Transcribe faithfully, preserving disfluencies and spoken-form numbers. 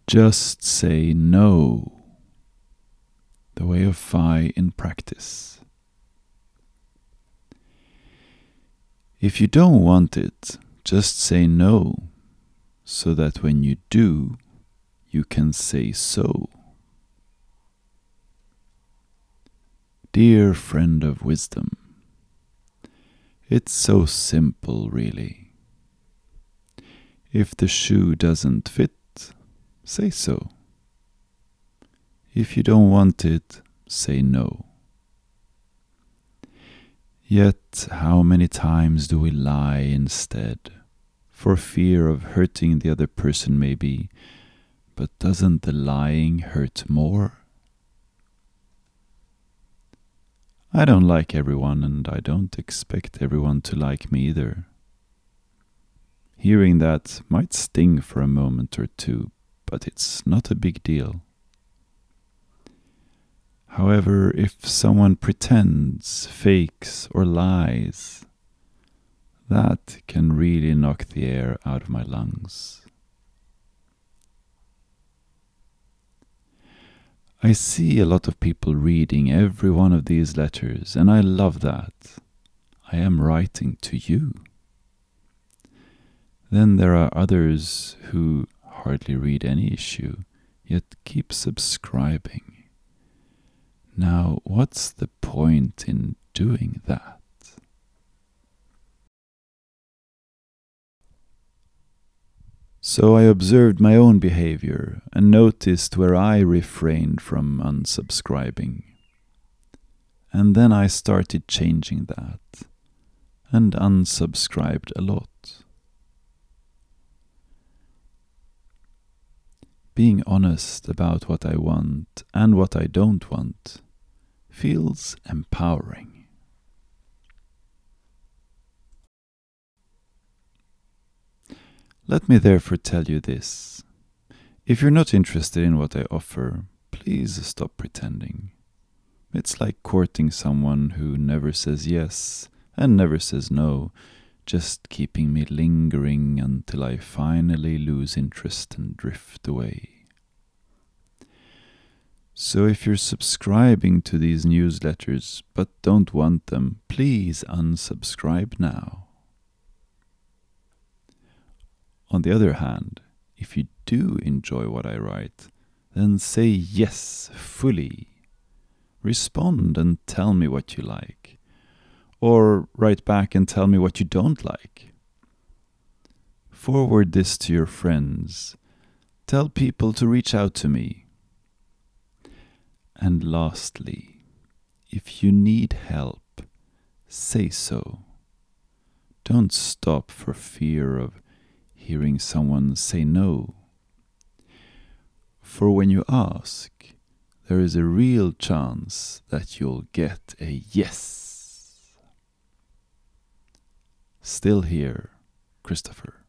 Just say no. The way of Phi in practice. If you don't want it, just say no, so that when you do, you can say so. Dear friend of wisdom, it's so simple, really. If the shoe doesn't fit, say so. If you don't want it, say no. Yet how many times do we lie instead, for fear of hurting the other person maybe, but doesn't the lying hurt more? I don't like everyone, and I don't expect everyone to like me either. Hearing that might sting for a moment or two, but it's not a big deal. However, if someone pretends, fakes, or lies, that can really knock the air out of my lungs. I see a lot of people reading every one of these letters, and I love that. I am writing to you. Then there are others who hardly read any issue, yet keep subscribing. Now, what's the point in doing that? So I observed my own behavior and noticed where I refrained from unsubscribing. And then I started changing that and unsubscribed a lot. Being honest about what I want and what I don't want feels empowering. Let me therefore tell you this. If you're not interested in what I offer, please stop pretending. It's like courting someone who never says yes and never says no, just keeping me lingering until I finally lose interest and drift away. So if you're subscribing to these newsletters but don't want them, please unsubscribe now. On the other hand, if you do enjoy what I write, then say yes fully. Respond and tell me what you like. Or write back and tell me what you don't like. Forward this to your friends. Tell people to reach out to me. And lastly, if you need help, say so. Don't stop for fear of hearing someone say no. For when you ask, there is a real chance that you'll get a yes. Still here, Christopher.